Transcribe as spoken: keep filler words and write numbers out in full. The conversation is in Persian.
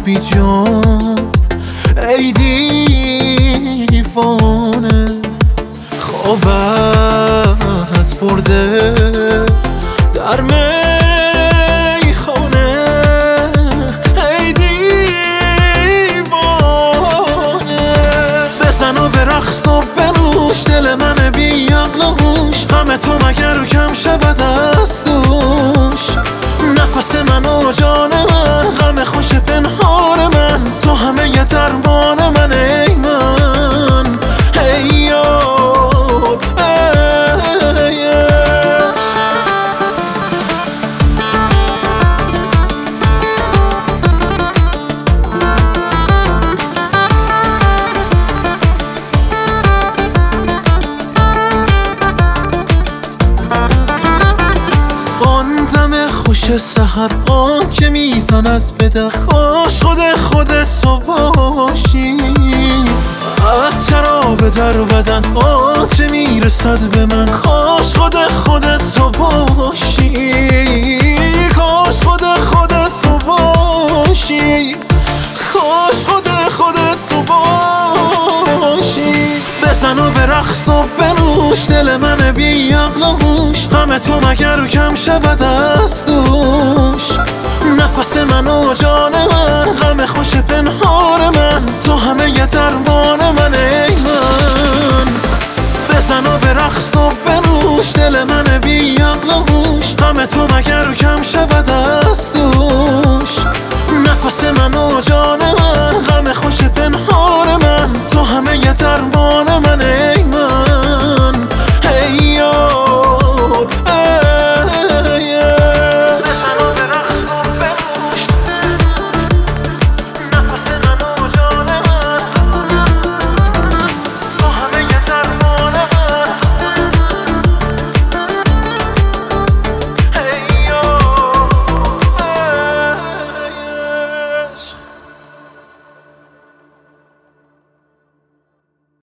بی جان ای دیوانه، خوابت برده در میخانه ای دیوانه. بزن و به رقص و بنوش دل من بی عقل و هوش، غم تو مگر کم شود از دوش. نفس من و جان من، غم خوش پنهان من، تو همه ی درمان من ای من ای یار ای عشق. آن دم خوش سحر آن که میزند به دل، کاش خود خودت تو باشی. از شراب در بدن آن چه میرسد به من، کاش خود خودت تو باشی. کاش خود خودت تو باشی، کاش خود خودت تو باشی. بزن و به رقص و بنوش دل من بی عقل و هوش، غم تو مگر کم شود از دوش. نفس من و جان من، غم خوش پنهان من، تو همه ی درمان من ای من. بزن و به رقص و بنوش دل من بی عقل و هوش، غم تو مگر کم شود از دوش. نفس من و جان